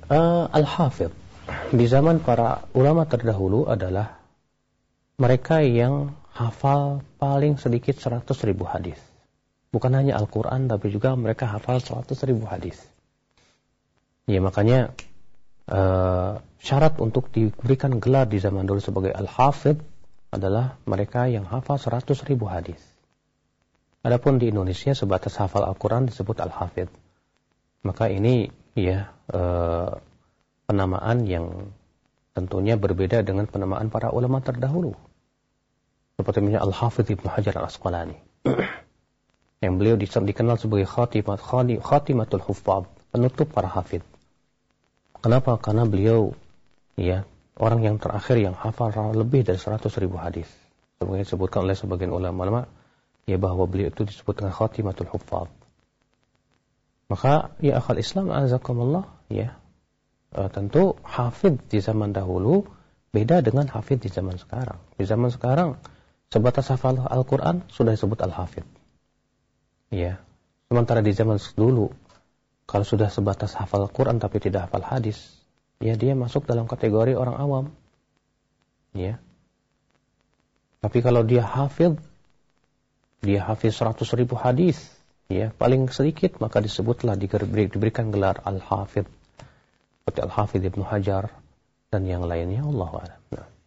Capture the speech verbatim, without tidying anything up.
Uh, Al-Hafidh di zaman para ulama terdahulu adalah mereka yang hafal paling sedikit seratus ribu hadis. Bukan hanya Al-Quran, tapi juga mereka hafal seratus ribu hadis. Ya, makanya uh, syarat untuk diberikan gelar di zaman dulu sebagai Al-Hafidh adalah mereka yang hafal seratus ribu hadis. Adapun di Indonesia sebatas hafal Al-Quran disebut Al-Hafidh. Maka ini ya uh, penamaan yang tentunya berbeda dengan penamaan para ulama terdahulu. Seperti misalnya Al-Hafidh Ibnu Hajar Al-Asqalani. Yang beliau dikenal sebagai khatimat, khatimatul huffaz, penutup para hafidh. Kenapa? Karena beliau ya orang yang terakhir yang hafal lebih dari seratus ribu hadis. Sebagai disebutkan oleh sebagian ulama-ulama ya bahwa beliau itu disebut dengan khatimatul huffaz. Maka ya akhal Islam azakumullah ya e, tentu hafidh di zaman dahulu beda dengan hafidh di zaman sekarang. Di zaman sekarang sebatas hafal Al-Quran sudah disebut Al-Hafidh. Ya. Sementara di zaman dulu kalau sudah sebatas hafal Al-Quran tapi tidak hafal hadis, ya dia masuk dalam kategori orang awam. Ya. Tapi kalau dia hafidh, dia hafiz seratus ribu hadis, ya, paling sedikit maka disebutlah diberi, diberikan gelar Al-Hafidh seperti Al-Hafidh Ibnu Hajar dan yang lainnya. Allahu a'lam. Nah.